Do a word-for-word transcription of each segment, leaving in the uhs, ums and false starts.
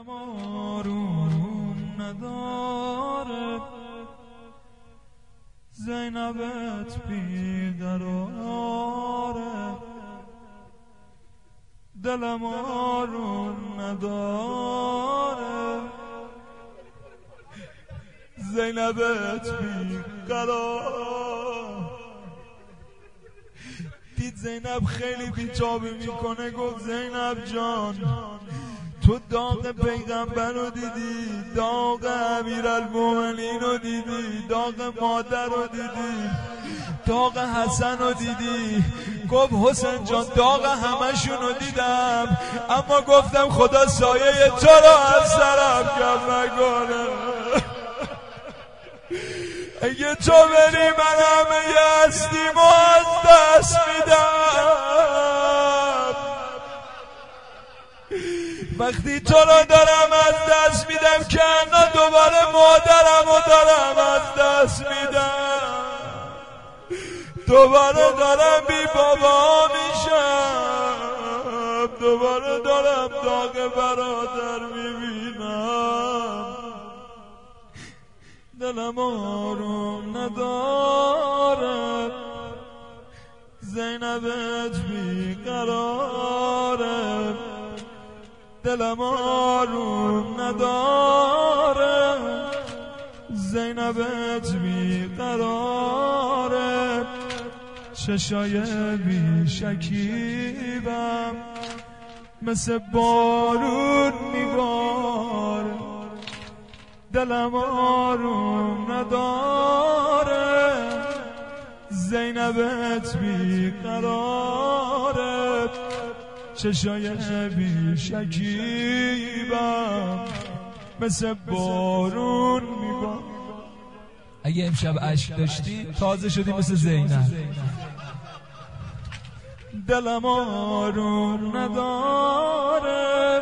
دلم آروم نداره، زینبت بیقراره. دلم آروم نداره، زینبت بیقرار. دید زینب خیلی بیتابی میکنه، گفت زینب جان تو داغ پیغمبر رو دیدی، داغ امیرالمومنین رو دیدی، داغ مادر رو دیدی، داغ حسن رو دیدی. گفت حسین جان داغ همشون رو دیدم، اما گفتم خدا سایه تو رو از سرم کم نکنه. اگه تو بری من همه هستیم و از دست میدم. وقتی تو رو دارم از دست میدم که انا دوباره مادرم رو دارم از دست میدم، دوباره دارم بی بابا میشم، دوباره دارم داغ برادر میبینم. دلم آروم نداره، زینبت بیقراره. دلم آروم نداره، زینبت بیقراره. چشای بی شکیبم مثل بارون میباره. دلم آروم نداره، زینبت بیقراره. چشای بی شکیبم مثل بارون میباره. اگه امشب عشق داشتی تازه شدی مثل زینب. دلم آروم نداره،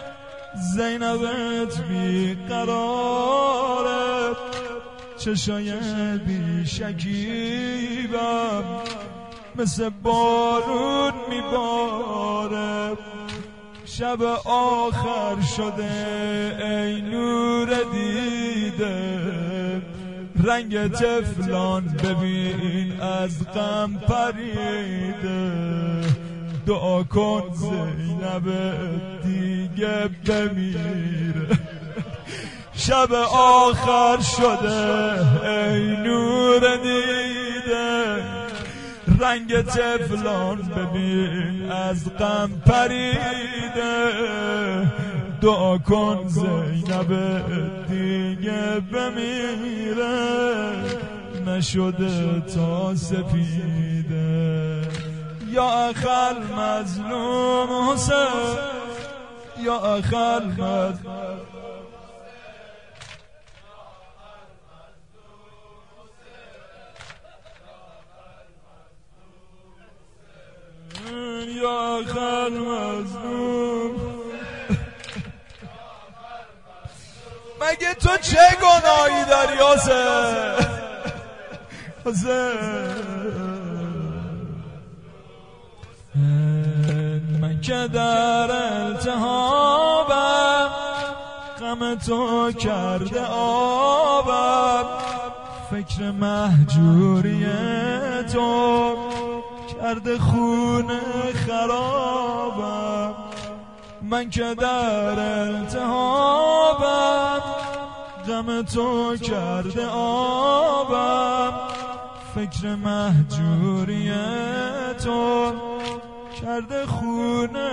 زینبت بیقراره. چشای بی شکیبم مثل بارون میباره. شب آخر شده ای نور دیده، رنگ تفلان ببین از غم پریده. دعا کن زینب دیگه بمیره. شب آخر شده ای نور دیده، رنگ تفلان ببین از غم پریده. دعا کن زینب دیگه بمیره، نشده تا سپیده. یا اخل مظلوم حسین، یا اخل مظلوم، یا اخل مظلوم. مگه تو چه گناهی داری حسین؟ حسین من که در التهابم، غم تو کرده آبم. فکر مهجوری تو کرده خونه خرابم. من که در التهابم، غم تو کرده آبم. فکر مهجوری تو کرده خونه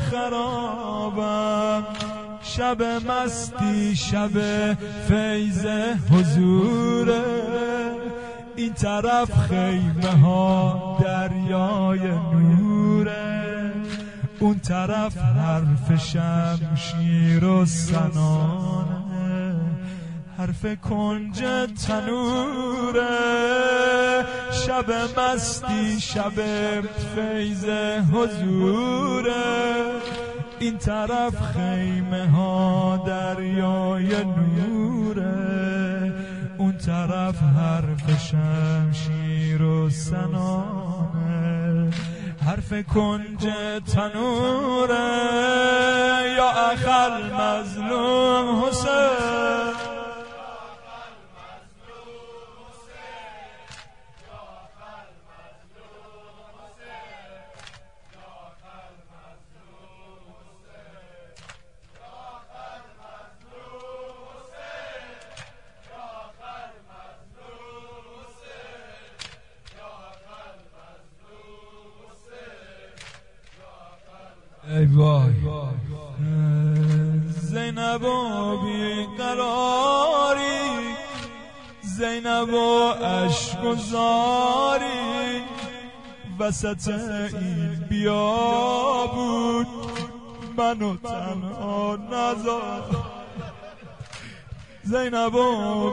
خرابم. شب مستی شب فیض حضوره، این طرف خیمه ها دریای نوره. اون طرف حرف شمشیر و سنانه، حرف کنج تنوره. شب مستی شب فیض حضوره، این طرف خیمه ها دریای نوره. اون طرف حرف شمشیر و سنانه، حرف کنج تنوره یا اخل مظلوم حسین ای وای زینب و بیقراری زینب و عشق و زاری وسط این بیابون منو تنها نذار زینب و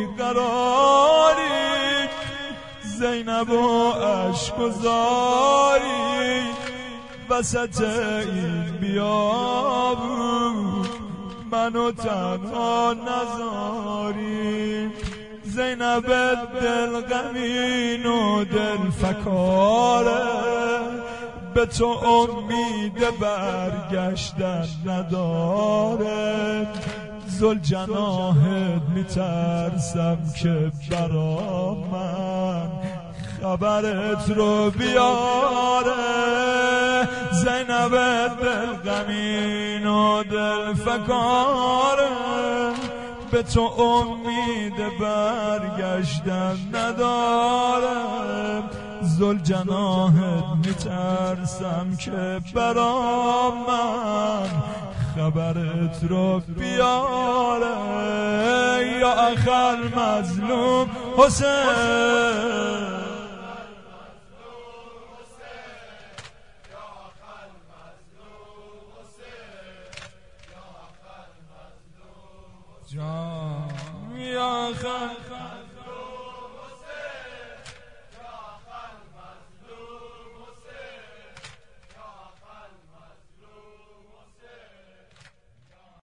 بیقراری زینب و عشق و زاری وسط این بیابون منو تنها نذاری زینب دل غمین و دل فکاره به تو امید برگشتن نداره ذوالجناحت میترسم که برا من خبرت رو بیاره زینب دل غمین و دل فکاره به تو امید برگشتن نداره ذوالجناحت میترسم که برا من خبرت رو بیاره یا اخل مظلوم حسین جان یا خل